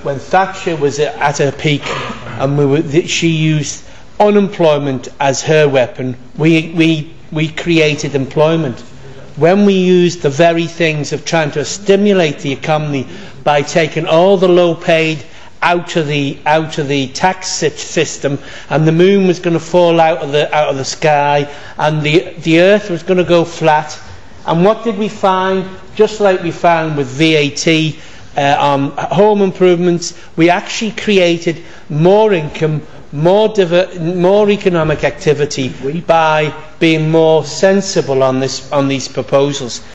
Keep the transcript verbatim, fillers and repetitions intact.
when Thatcher was at her peak, and we were, she used unemployment as her weapon. We, we, we created employment. When we used the very things of trying to stimulate the economy by taking all the low-paid out of the out of the tax system, and the moon was going to fall out of the out of the sky, and the the earth was going to go flat. And what did we find? Just like we found with V A T uh, on home improvements, we actually created more income, more diver more economic activity by being more sensible on this on these proposals.